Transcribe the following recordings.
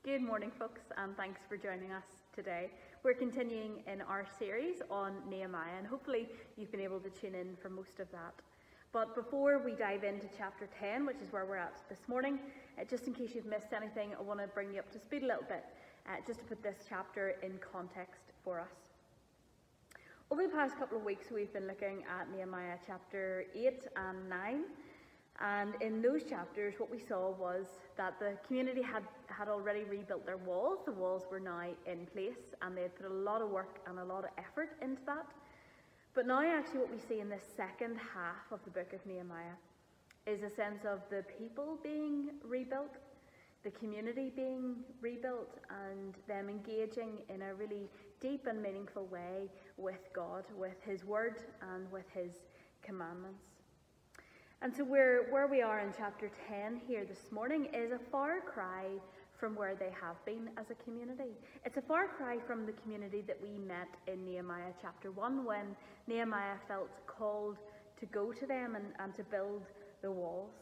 Good morning, folks, and thanks for joining us today. We're continuing in our series on Nehemiah, and hopefully you've been able to tune in for most of that. But before we dive into chapter 10, which is where we're at this morning, just in case you've missed anything, I want to bring you up to speed a little bit, just to put this chapter in context for us. Over the past couple of weeks, we've been looking at Nehemiah chapter 8 and 9. And in those chapters, what we saw was that the community had already rebuilt their walls. The walls were now in place, and they had put a lot of work and a lot of effort into that. But now actually what we see in this second half of the book of Nehemiah is a sense of the people being rebuilt, the community being rebuilt, and them engaging in a really deep and meaningful way with God, with his word and with his commandments. And so where we are in chapter 10 here this morning is a far cry from where they have been as a community. It's a far cry from the community that we met in Nehemiah chapter 1 when Nehemiah felt called to go to them and to build the walls.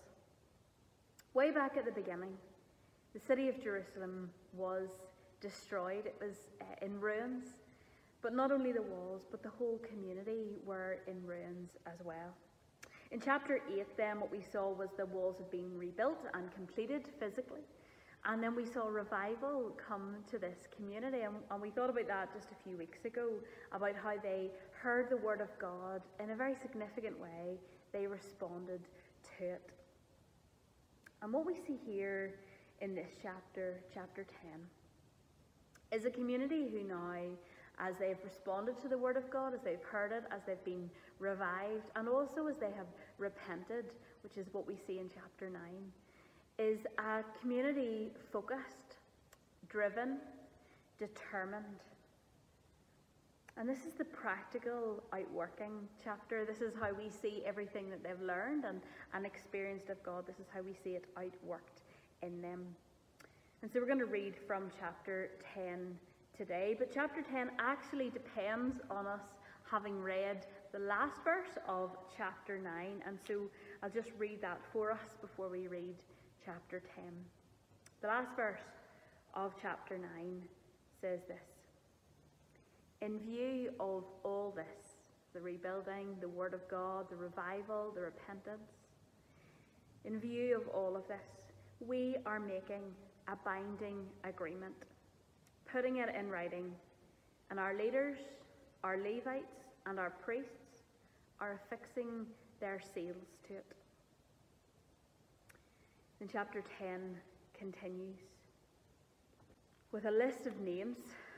Way back at the beginning, the city of Jerusalem was destroyed. It was in ruins. But not only the walls, but the whole community were in ruins as well. In chapter 8 then, what we saw was the walls had been rebuilt and completed physically. And then we saw revival come to this community. And we thought about that just a few weeks ago, about how they heard the word of God in a very significant way. They responded to it. And what we see here in this chapter, chapter 10, is a community who now, as they've responded to the word of God, as they've heard it, as they've been revived, and also as they have repented, which is what we see in chapter 9, is a community focused, driven, determined. And this is the practical outworking chapter. This is how we see everything that they've learned and experienced of God. This is how we see it outworked in them. And so we're going to read from chapter 10 today, but chapter 10 actually depends on us having read the last verse of chapter 9, and so I'll just read that for us before we read chapter 10. The last verse of chapter 9 says this: "In view of all this, the rebuilding, the word of God, the revival, the repentance, in view of all of this, we are making a binding agreement, putting it in writing, and our leaders, our Levites, and our priests are affixing their seals to it." And chapter 10 continues with a list of names,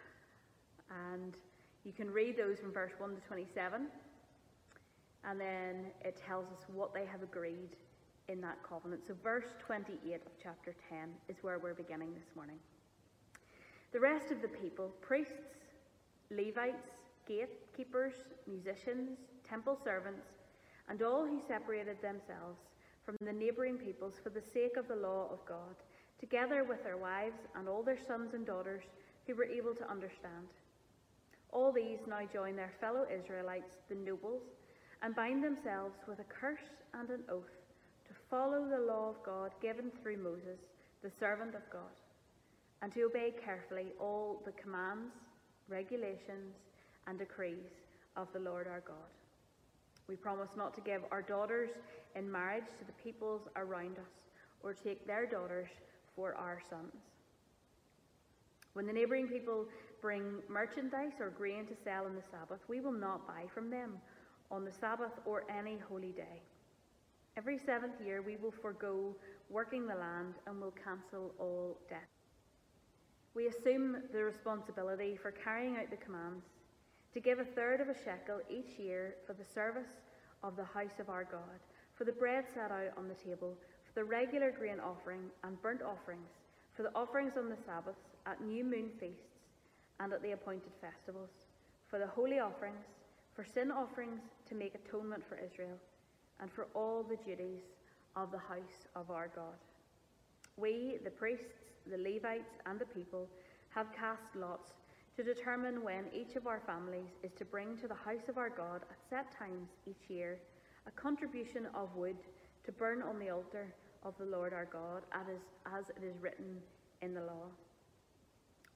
and you can read those from verse 1 to 27, and then it tells us what they have agreed in that covenant. So verse 28 of chapter 10 is where we're beginning this morning. "The rest of the people, priests, Levites, gatekeepers, musicians, temple servants, and all who separated themselves from the neighbouring peoples for the sake of the law of God, together with their wives and all their sons and daughters who were able to understand. All these now join their fellow Israelites, the nobles, and bind themselves with a curse and an oath to follow the law of God given through Moses, the servant of God, and to obey carefully all the commands, regulations, and decrees of the Lord our God. We promise not to give our daughters in marriage to the peoples around us, or take their daughters for our sons. When the neighbouring people bring merchandise or grain to sell on the Sabbath, we will not buy from them on the Sabbath or any holy day. Every 7th year we will forego working the land and will cancel all debt. We assume the responsibility for carrying out the commands to give 1/3 of a shekel each year for the service of the house of our God, for the bread set out on the table, for the regular grain offering and burnt offerings, for the offerings on the Sabbaths, at new moon feasts, and at the appointed festivals, for the holy offerings, for sin offerings to make atonement for Israel, and for all the duties of the house of our God. We, the priests, the Levites, and the people, have cast lots to determine when each of our families is to bring to the house of our God at set times each year a contribution of wood to burn on the altar of the Lord our God, as it is written in the law.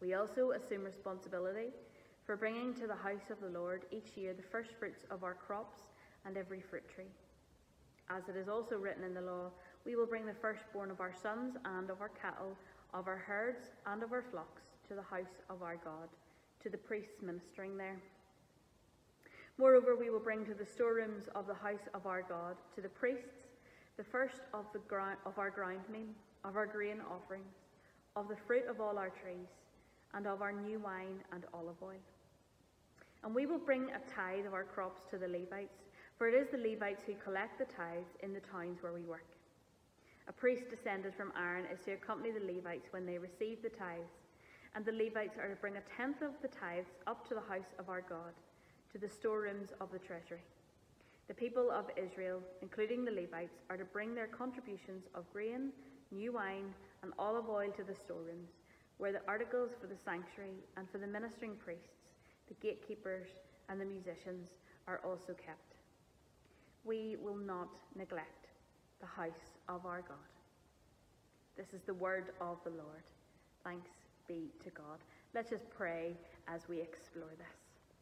We also assume responsibility for bringing to the house of the Lord each year the first fruits of our crops and every fruit tree. As it is also written in the law, we will bring the firstborn of our sons and of our cattle, of our herds and of our flocks to the house of our God, to the priests ministering there. Moreover, we will bring to the storerooms of the house of our God, to the priests, the first of our ground meal, of our grain offerings, of the fruit of all our trees, and of our new wine and olive oil. And we will bring a tithe of our crops to the Levites, for it is the Levites who collect the tithes in the towns where we work. A priest descended from Aaron is to accompany the Levites when they receive the tithes, and the Levites are to bring a tenth of the tithes up to the house of our God, to the storerooms of the treasury. The people of Israel, including the Levites, are to bring their contributions of grain, new wine, and olive oil to the storerooms, where the articles for the sanctuary and for the ministering priests, the gatekeepers, and the musicians are also kept. We will not neglect the house of our God. This is the word of the Lord. Thanks be to God. Let's just pray as we explore this.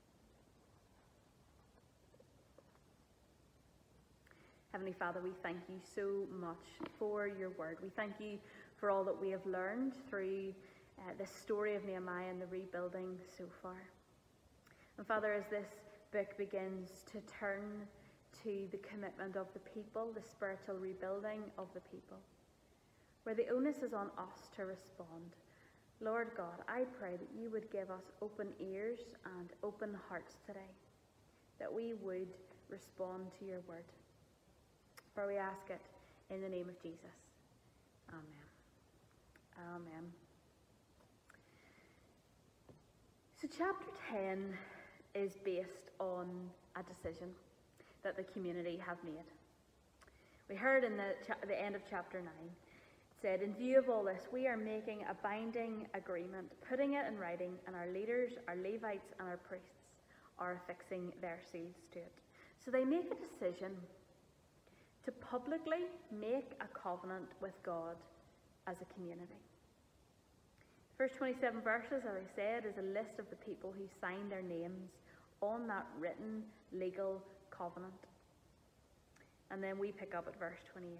Heavenly Father, we thank you so much for your word. We thank you for all that we have learned through the story of Nehemiah and the rebuilding so far. And Father, as this book begins to turn to the commitment of the people, the spiritual rebuilding of the people, where the onus is on us to respond, Lord God, I pray that you would give us open ears and open hearts today, that we would respond to your word. For we ask it in the name of Jesus. Amen. Amen. So chapter 10 is based on a decision that the community have made. We heard in the end of chapter 9, it said, in view of all this, we are making a binding agreement, putting it in writing, and our leaders, our Levites, and our priests are affixing their seals to it. So they make a decision to publicly make a covenant with God as a community. First 27 verses, as I said, is a list of the people who signed their names on that written legal covenant. And then we pick up at verse 28.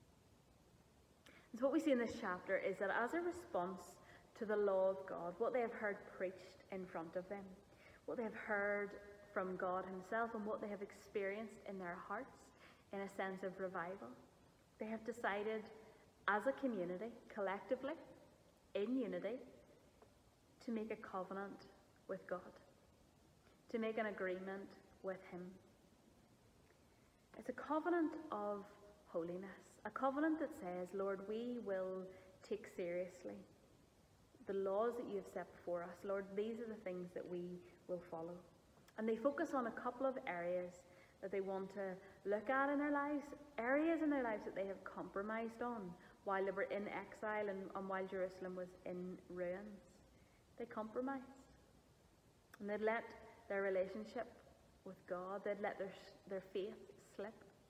And so what we see in this chapter is that as a response to the law of God, what they have heard preached in front of them, what they have heard from God himself, and what they have experienced in their hearts in a sense of revival, they have decided as a community, collectively, in unity, to make a covenant with God, to make an agreement with him. It's a covenant of holiness, a covenant that says, Lord, we will take seriously the laws that you have set before us. Lord, these are the things that we will follow. And they focus on a couple of areas that they want to look at in their lives, areas in their lives that they have compromised on while they were in exile and while Jerusalem was in ruins. They compromised. And they'd let their relationship with God, they'd let their faith slip.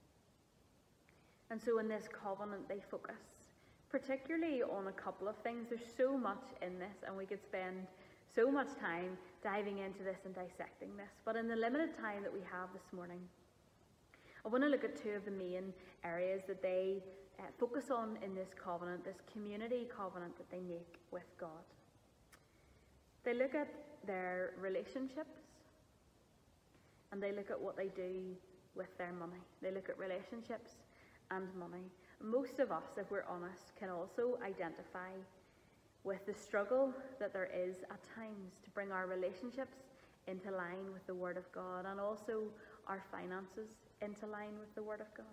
And so in this covenant, they focus particularly on a couple of things. There's so much in this, and we could spend so much time diving into this and dissecting this. But in the limited time that we have this morning, I want to look at two of the main areas that they focus on in this covenant, this community covenant that they make with God. They look at their relationships, and they look at what they do with their money. They look at relationships and money. Most of us, if we're honest, can also identify with the struggle that there is at times to bring our relationships into line with the Word of God, and also our finances into line with the Word of God.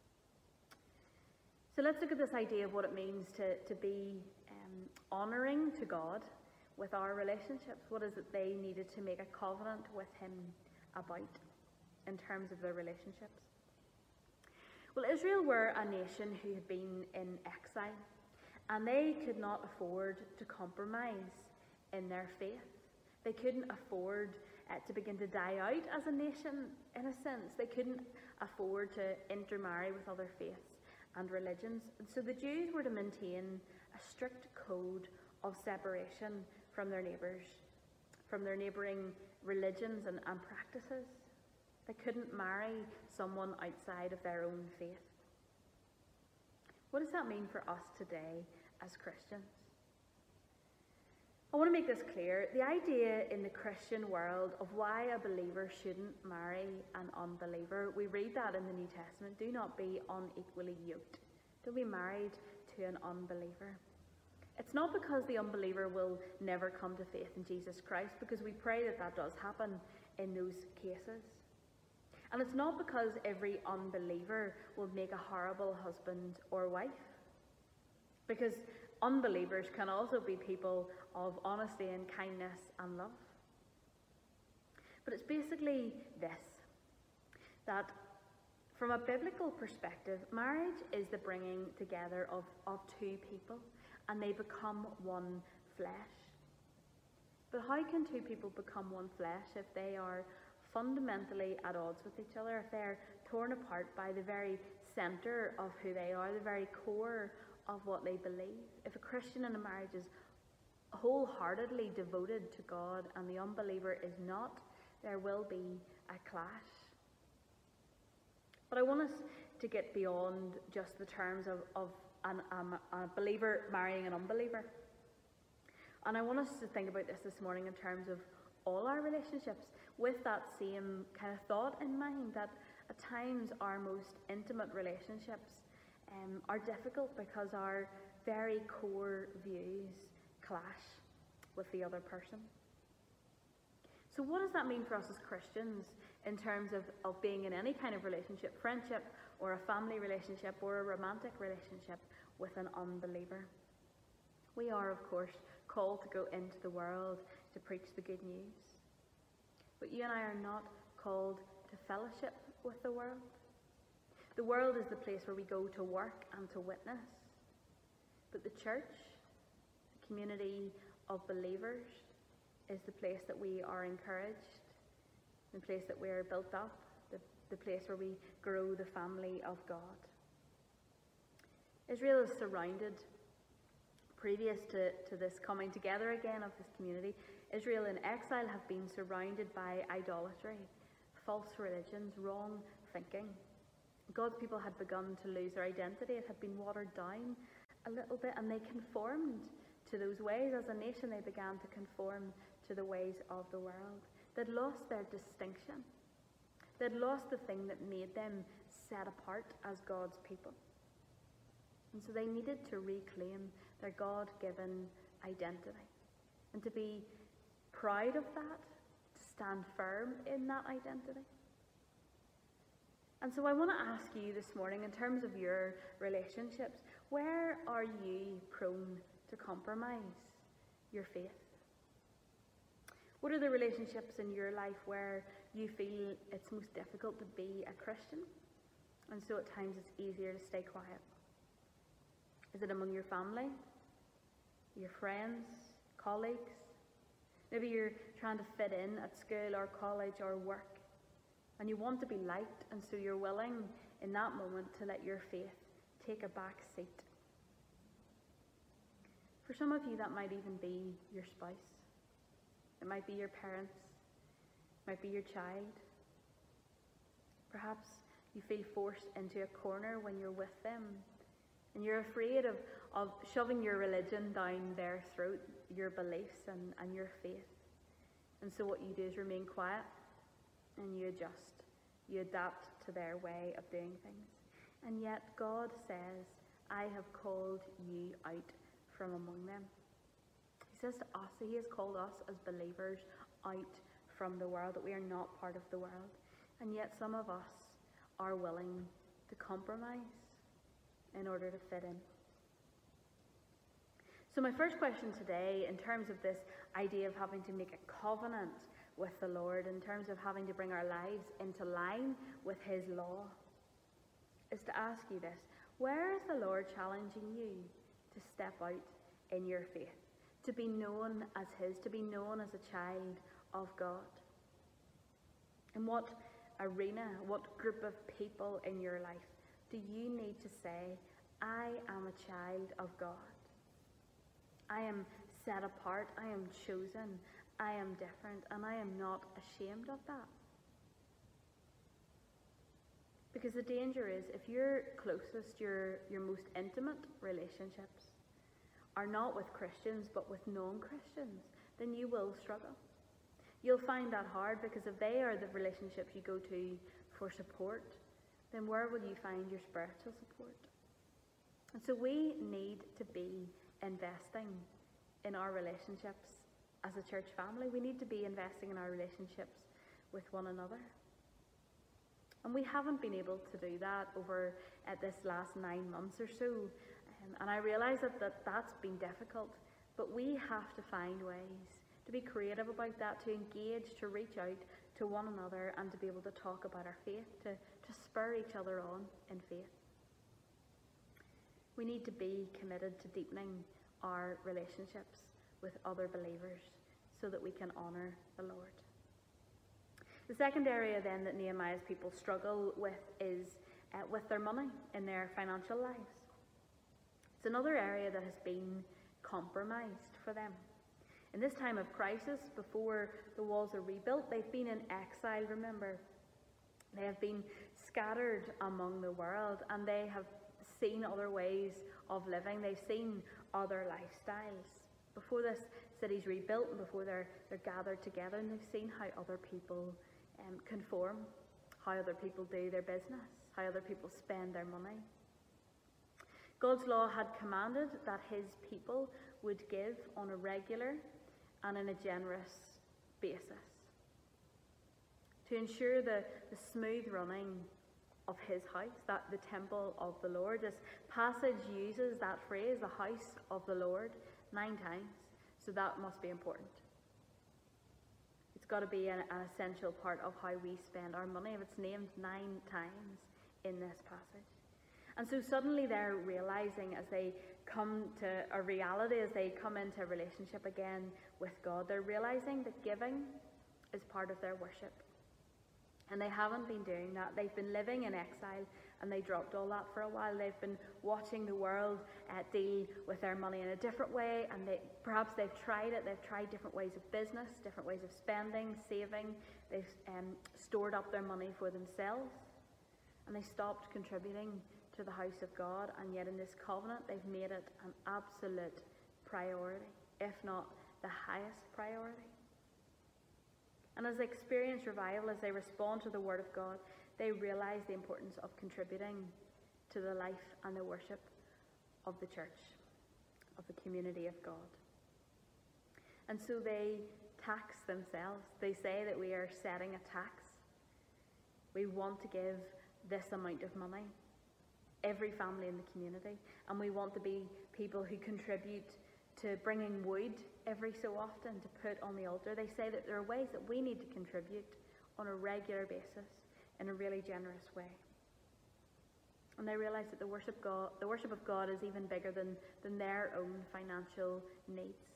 So let's look at this idea of what it means to be honouring to God with our relationships. What is it they needed to make a covenant with him about in terms of their relationships? Well, Israel were a nation who had been in exile, and they could not afford to compromise in their faith. They couldn't afford to begin to die out as a nation, in a sense. They couldn't afford to intermarry with other faiths and religions. And so the Jews were to maintain a strict code of separation from their neighbours, from their neighbouring religions and practices. They couldn't marry someone outside of their own faith. What does that mean for us today as Christians? I want to make this clear. The idea in the Christian world of why a believer shouldn't marry an unbeliever, we read that in the New Testament. Do not be unequally yoked. Don't be married to an unbeliever. It's not because the unbeliever will never come to faith in Jesus Christ, because we pray that that does happen in those cases. And it's not because every unbeliever will make a horrible husband or wife, because unbelievers can also be people of honesty and kindness and love. But it's basically this, that from a biblical perspective, marriage is the bringing together of two people, and they become one flesh. But how can two people become one flesh if they are fundamentally at odds with each other, if they're torn apart by the very centre of who they are, the very core of what they believe? If a Christian in a marriage is wholeheartedly devoted to God and the unbeliever is not, there will be a clash. But I want us to get beyond just the terms of a believer marrying an unbeliever. And I want us to think about this morning in terms of all our relationships, with that same kind of thought in mind, that at times our most intimate relationships are difficult because our very core views clash with the other person. So what does that mean for us as Christians in terms of being in any kind of relationship, friendship, or a family relationship, or a romantic relationship with an unbeliever? We are, of course, called to go into the world to preach the good news. But you and I are not called to fellowship with the world. The world is the place where we go to work and to witness. But the church, the community of believers, is the place that we are encouraged, the place that we are built up, the place where we grow the family of God. Israel is surrounded, previous to this coming together again of this community, Israel in exile have been surrounded by idolatry, false religions, wrong thinking. God's people had begun to lose their identity. It had been watered down a little bit, and they conformed to those ways. As a nation, they began to conform to the ways of the world. They'd lost their distinction. They'd lost the thing that made them set apart as God's people. And so they needed to reclaim their God-given identity and to be proud of that, to stand firm in that identity. And so I want to ask you this morning, in terms of your relationships, where are you prone to compromise your faith? What are the relationships in your life where you feel it's most difficult to be a Christian, and so at times it's easier to stay quiet? Is it among your family, your friends, colleagues? Maybe you're trying to fit in at school or college or work, and you want to be liked, and so you're willing in that moment to let your faith take a back seat. For some of you, that might even be your spouse. It might be your parents. It might be your child. Perhaps you feel forced into a corner when you're with them, and you're afraid of shoving your religion down their throat, your beliefs and your faith. And so what you do is remain quiet, and you adjust. You adapt to their way of doing things. And yet God says, I have called you out from among them. He says to us, He has called us as believers out from the world, that we are not part of the world. And yet some of us are willing to compromise in order to fit in. So my first question today, in terms of this idea of having to make a covenant with the Lord, in terms of having to bring our lives into line with His law, is to ask you this: where is the Lord challenging you to step out in your faith, to be known as His, to be known as a child of God? In what arena, what group of people in your life do you need to say, I am a child of God? I am set apart, I am chosen, I am different, and I am not ashamed of that. Because the danger is, if your closest, your most intimate relationships are not with Christians but with non-Christians, then you will struggle. You'll find that hard, because if they are the relationships you go to for support, then where will you find your spiritual support? And so we need to be investing in our relationships as a church family. We need to be investing in our relationships with one another. And we haven't been able to do that over this last 9 months or so. And I realise that that's been difficult, but we have to find ways to be creative about that, to engage, to reach out to one another, and to be able to talk about our faith, to spur each other on in faith. We need to be committed to deepening our relationships with other believers so that we can honour the Lord. The second area then that Nehemiah's people struggle with is with their money in their financial lives. It's another area that has been compromised for them. In this time of crisis, before the walls are rebuilt, they've been in exile, remember. They have been scattered among the world, and they have seen other ways of living. They've seen other lifestyles. Before this city's rebuilt and before they're gathered together, and they've seen how other people conform, how other people do their business, how other people spend their money. God's law had commanded that his people would give on a regular and in a generous basis to ensure the smooth running of his house, that the temple of the Lord. This passage uses that phrase, the house of the Lord, 9 times, so that must be important. It's got to be an essential part of how we spend our money if it's named 9 times in this passage. And so suddenly they're realizing, as they come to a reality, as they come into a relationship again with God, they're realizing that giving is part of their worship. And they haven't been doing that. They've been living in exile, and they dropped all that for a while. They've been watching the world deal with their money in a different way, and perhaps they've tried it. They've tried different ways of business, different ways of spending, saving. They've stored up their money for themselves, and they stopped contributing to the house of God. And yet in this covenant, they've made it an absolute priority, if not the highest priority. And as they experience revival, as they respond to the word of God, they realize the importance of contributing to the life and the worship of the church, of the community of God. And so they tax themselves. They say that we are setting a tax. We want to give this amount of money, every family in the community, and we want to be people who contribute to bringing wood every so often to put on the altar. They say that there are ways that we need to contribute on a regular basis in a really generous way. And they realize that the worship of God is even bigger than their own financial needs.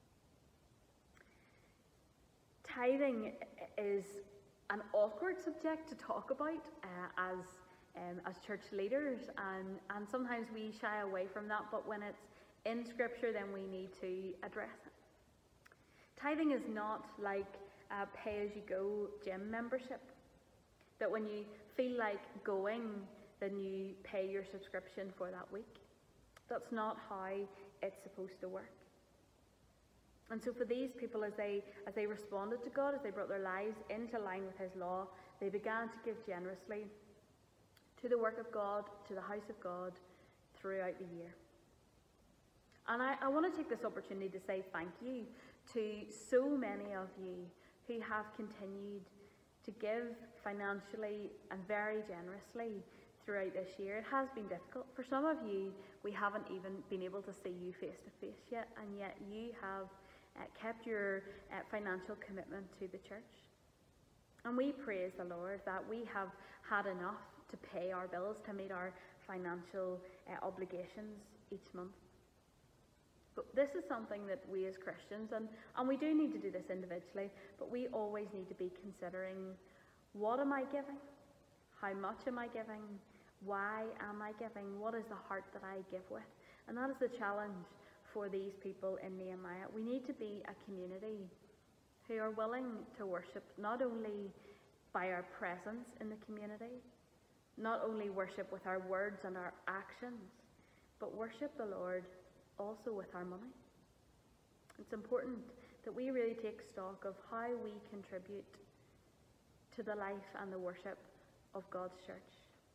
Tithing is an awkward subject to talk about as church leaders, and sometimes we shy away from that, but when it's in Scripture, then we need to address it. Tithing is not like a pay-as-you-go gym membership, that when you feel like going, then you pay your subscription for that week. That's not how it's supposed to work. And so for these people, as they responded to God, as they brought their lives into line with his law, they began to give generously to the work of God, to the house of God, throughout the year. And I want to take this opportunity to say thank you to so many of you who have continued to give financially and very generously throughout this year. It has been difficult. For some of you, we haven't even been able to see you face to face yet, and yet you have kept your financial commitment to the church. And we praise the Lord that we have had enough to pay our bills, to meet our financial obligations each month. But this is something that we as Christians, and we do need to do this individually, but we always need to be considering, what am I giving? How much am I giving? Why am I giving? What is the heart that I give with? And that is the challenge for these people in Nehemiah. We need to be a community who are willing to worship not only by our presence in the community, not only worship with our words and our actions, but worship the Lord also with our money. It's important that we really take stock of how we contribute to the life and the worship of God's church.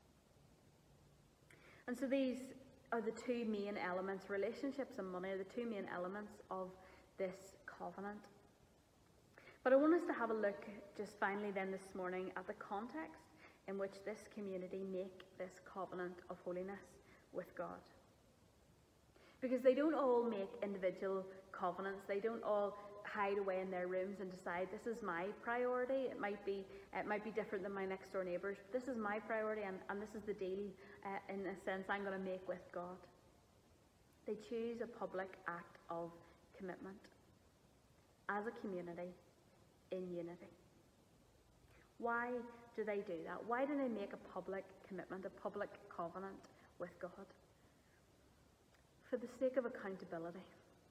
And so these are the two main elements. Relationships and money are the two main elements of this covenant. But I want us to have a look just finally then this morning at the context in which this community make this covenant of holiness with God. Because they don't all make individual covenants. They don't all hide away in their rooms and decide, this is my priority. It might be different than my next door neighbours, but this is my priority, and this is the deal, in a sense, I'm going to make with God. They choose a public act of commitment as a community in unity. Why do they do that? Why do they make a public commitment, a public covenant with God? For the sake of accountability.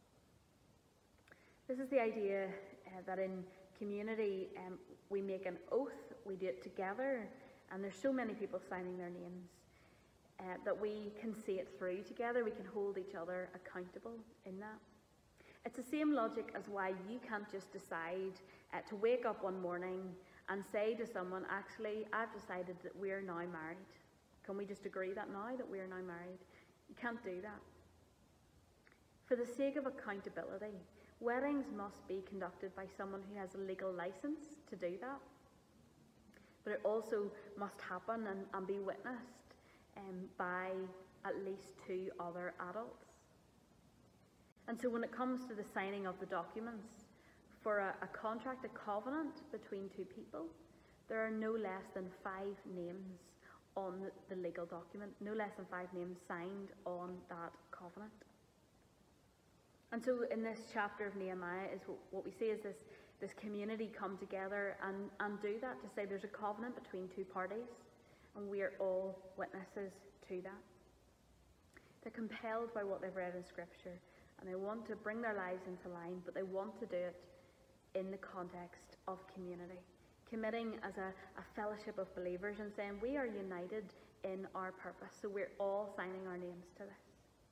This is the idea that in community we make an oath, we do it together, and there's so many people signing their names that we can see it through together. We can hold each other accountable in that. It's the same logic as why you can't just decide to wake up one morning and say to someone, actually, I've decided that we are now married. Can we just agree that now, that we are now married? You can't do that. For the sake of accountability, weddings must be conducted by someone who has a legal license to do that. But it also must happen and be witnessed by at least 2 other adults. And so when it comes to the signing of the documents, for a contract, a covenant between 2 people, there are no less than 5 names on the legal document, no less than 5 names signed on that covenant. And so in this chapter of Nehemiah, is what we see is this community come together and do that, to say there's a covenant between 2 parties, and we are all witnesses to that. They're compelled by what they've read in Scripture, and they want to bring their lives into line, but they want to do it in the context of community, committing as a fellowship of believers and saying we are united in our purpose, so we're all signing our names to this.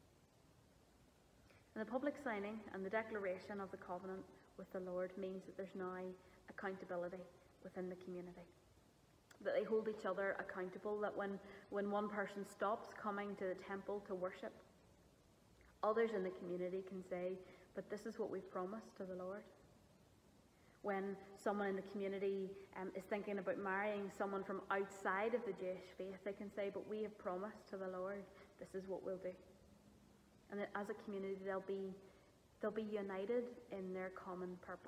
And the public signing and the declaration of the covenant with the Lord means that there's now accountability within the community, that they hold each other accountable, that when one person stops coming to the temple to worship, others in the community can say, but this is what we've promised to the Lord. When someone in the community is thinking about marrying someone from outside of the Jewish faith, they can say, but we have promised to the Lord, this is what we'll do. And that as a community, they'll be united in their common purpose.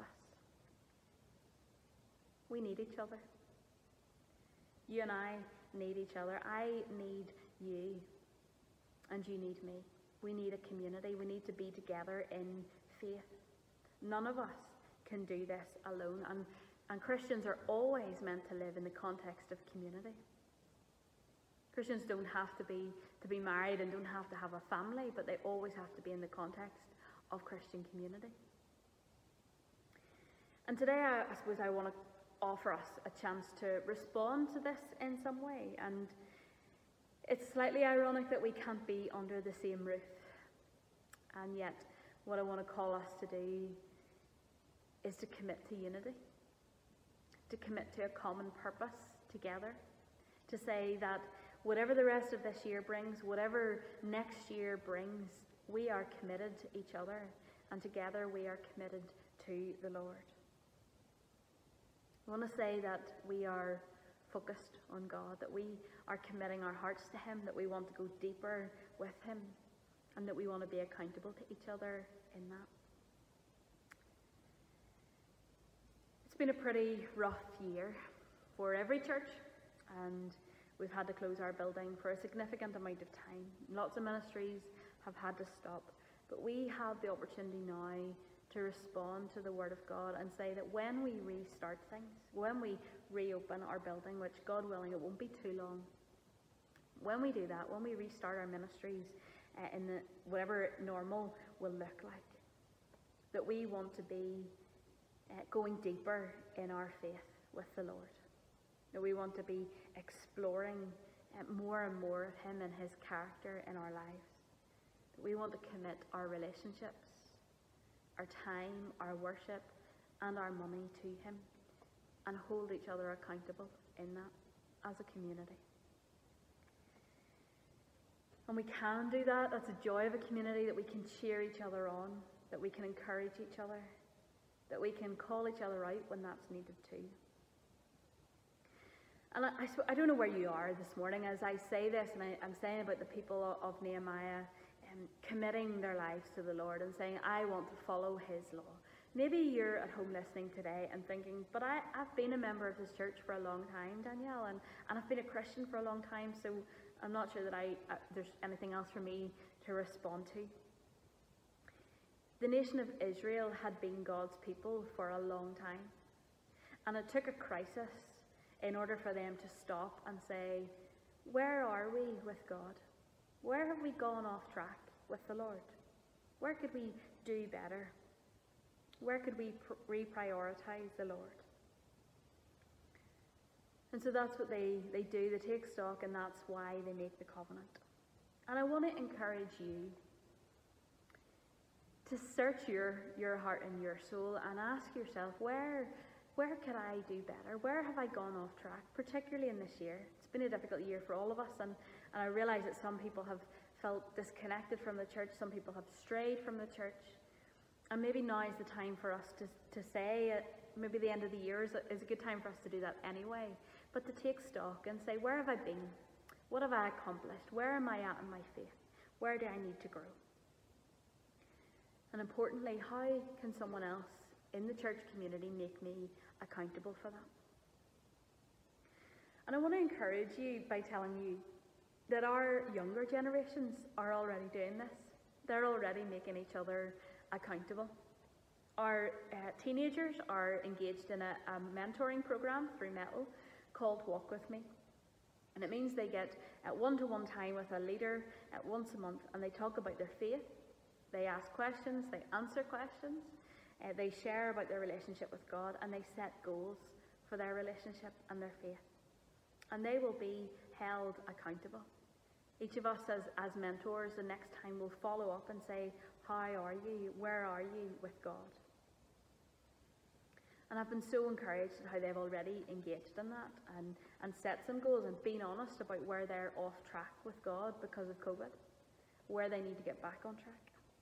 We need each other. You and I need each other. I need you, and you need me. We need a community. We need to be together in faith. None of us can do this alone, and Christians are always meant to live in the context of community. Christians don't have to be married and don't have to have a family, but they always have to be in the context of Christian community. And today I suppose I want to offer us a chance to respond to this in some way. And it's slightly ironic that we can't be under the same roof. And yet what I want to call us to do is to commit to unity, to commit to a common purpose together, to say that whatever the rest of this year brings, whatever next year brings, we are committed to each other, and together we are committed to the Lord. I want to say that we are focused on God, that we are committing our hearts to Him, that we want to go deeper with Him, and that we want to be accountable to each other in that. It's been a pretty rough year for every church, and we've had to close our building for a significant amount of time. Lots of ministries have had to stop, but we have the opportunity now to respond to the Word of God and say that when we restart things, when we reopen our building, which God willing it won't be too long, when we do that, when we restart our ministries in whatever normal will look like. That we want to be going deeper in our faith with the Lord. That we want to be exploring more and more of him and his character in our lives. That we want to commit our relationships, our time, our worship, and our money to him, and hold each other accountable in that as a community. And we can do that. That's the joy of a community, that we can cheer each other on, that we can encourage each other, that we can call each other out when that's needed too. And I don't know where you are this morning as I say this, and I'm saying about the people of Nehemiah committing their lives to the Lord and saying, I want to follow his law. Maybe you're at home listening today and thinking, but I've been a member of this church for a long time, Danielle, and I've been a Christian for a long time, so I'm not sure that there's anything else for me to respond to. The nation of Israel had been God's people for a long time, and it took a crisis in order for them to stop and say, where are we with God? Where have we gone off track with the Lord? Where could we do better? Where could we reprioritize the Lord? And so that's what they do. They take stock, and that's why they make the covenant. And I want to encourage you to search your heart and your soul and ask yourself, where could I do better? Where have I gone off track, particularly in this year? It's been a difficult year for all of us, and I realize that some people have felt disconnected from the church, some people have strayed from the church. And maybe now is the time for us to say, maybe the end of the year is a good time for us to do that anyway, but to take stock and say, where have I been? What have I accomplished? Where am I at in my faith? Where do I need to grow? And importantly, how can someone else in the church community make me accountable for that? And I want to encourage you by telling you that our younger generations are already doing this. They're already making each other accountable. Our teenagers are engaged in a mentoring program through Metal called Walk With Me. And it means they get one-to-one time with a leader once a month, and they talk about their faith. They ask questions, they answer questions, they share about their relationship with God, and they set goals for their relationship and their faith. And they will be held accountable. Each of us as mentors, the next time will follow up and say, how are you? Where are you with God? And I've been so encouraged at how they've already engaged in that and set some goals and been honest about where they're off track with God because of COVID, where they need to get back on track.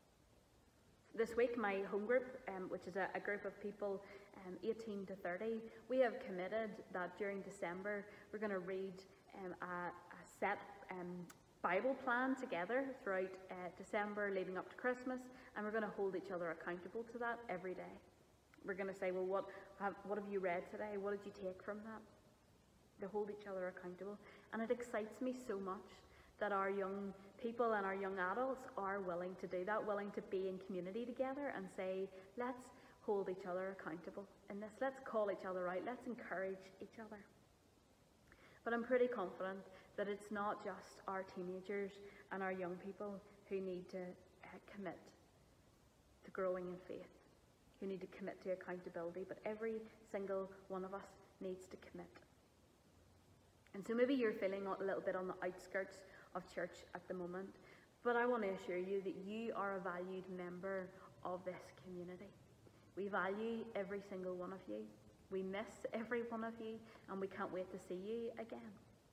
This week, my home group, which is a group of people 18 to 30, we have committed that during December we're going to read a set Bible plan together throughout December leading up to Christmas, and we're going to hold each other accountable to that every day. We're going to say, well, what have you read today? What did you take from that? To hold each other accountable. And it excites me so much that our young people and our young adults are willing to do that, willing to be in community together and say, let's hold each other accountable in this. Let's call each other out. Let's encourage each other. But I'm pretty confident that it's not just our teenagers and our young people who need to commit to growing in faith, who need to commit to accountability, but every single one of us needs to commit. And so maybe you're feeling a little bit on the outskirts of church at the moment, but I want to assure you that you are a valued member of this community. We value every single one of you. We miss every one of you, and we can't wait to see you again.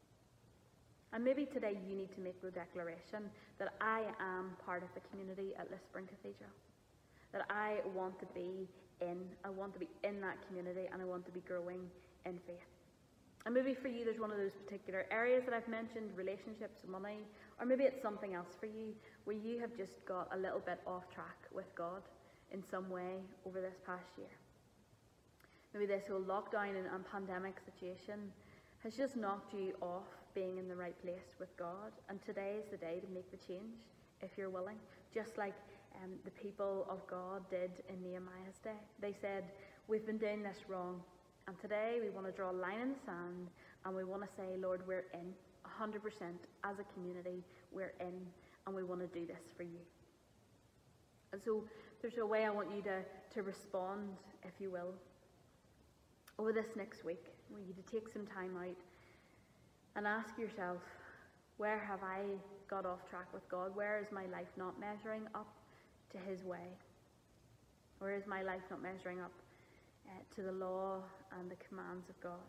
And maybe today you need to make the declaration that I am part of the community at Lisburn Cathedral. That I want to be in that community, and I want to be growing in faith. And maybe for you there's one of those particular areas that I've mentioned, relationships, money, or maybe it's something else for you where you have just got a little bit off track with God in some way over this past year. Maybe this whole lockdown and pandemic situation has just knocked you off being in the right place with God, and today is the day to make the change if you're willing, just like the people of God did in Nehemiah's day. They said, we've been doing this wrong, and today we want to draw a line in the sand, and we want to say, Lord, we're in 100% as a community. We're in, and we want to do this for you. And so there's a way I want you to respond, if you will, over this next week. I want you to take some time out and ask yourself, where have I got off track with God? Where is my life not measuring up to his way? Where is my life not measuring up to the law and the commands of God?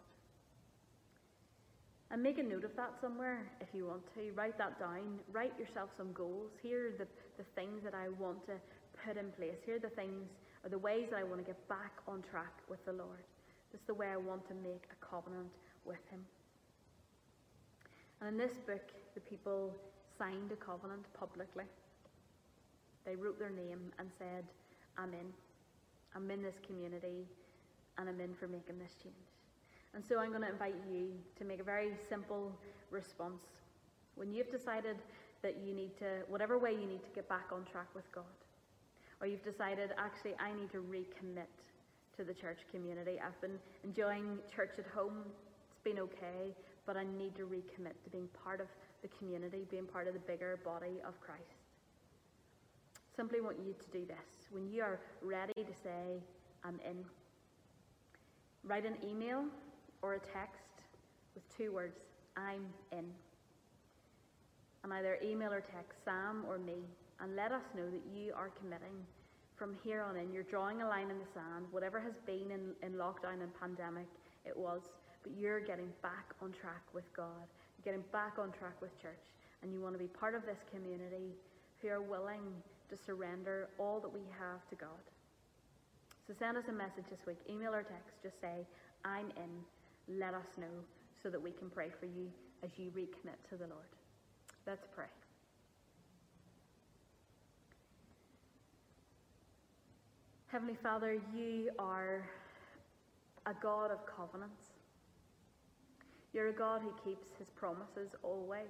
And make a note of that somewhere if you want to. Write that down. Write yourself some goals. Here are the things that I want to put in place. Here are the things, or the ways that I want to get back on track with the Lord. This is the way I want to make a covenant with him. And in this book, the people signed a covenant publicly. They wrote their name and said, I'm in. I'm in this community, and I'm in for making this change. And so I'm going to invite you to make a very simple response. When you've decided that you need to, whatever way you need to get back on track with God, or you've decided, actually, I need to recommit to the church community. I've been enjoying church at home. It's been okay, but I need to recommit to being part of the community, being part of the bigger body of Christ. Simply want you to do this. When you are ready to say, I'm in, write an email or a text with 2 words, I'm in. And either email or text Sam or me, and let us know that you are committing from here on in. You're drawing a line in the sand. Whatever has been in lockdown and pandemic, it was. But you're getting back on track with God. You're getting back on track with church. And you want to be part of this community who are willing to surrender all that we have to God. So send us a message this week, email or text. Just say, I'm in. Let us know so that we can pray for you as you recommit to the Lord. Let's pray. Heavenly Father, you are a God of covenants. You're a God who keeps his promises always.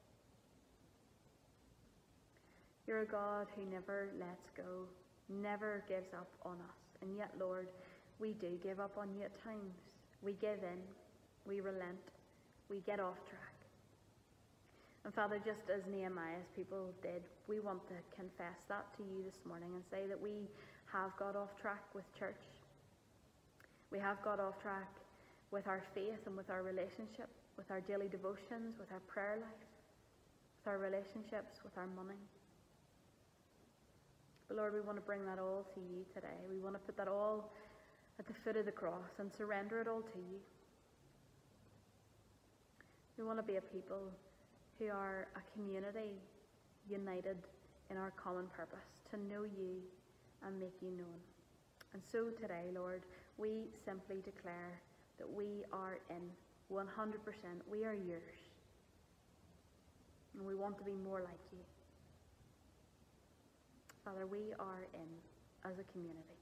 You're a God who never lets go, never gives up on us. And yet, Lord, we do give up on you at times. We give in, we relent, we get off track. And Father, just as Nehemiah's people did, we want to confess that to you this morning and say that we have got off track with church. We have got off track with our faith and with our relationship, with our daily devotions, with our prayer life, with our relationships, with our money. But Lord, we want to bring that all to you today. We want to put that all at the foot of the cross and surrender it all to you. We want to be a people who are a community united in our common purpose, to know you and make you known. And so today, Lord, we simply declare that we are in 100%. We are yours. And we want to be more like you. Father, we are in as a community.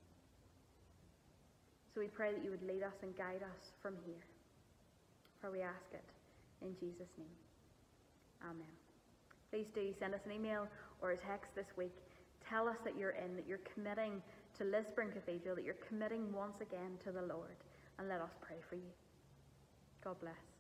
So we pray that you would lead us and guide us from here. For we ask it in Jesus' name. Amen. Please do send us an email or a text this week. Tell us that you're in, that you're committing to Lisburn Cathedral, that you're committing once again to the Lord. And let us pray for you. God bless.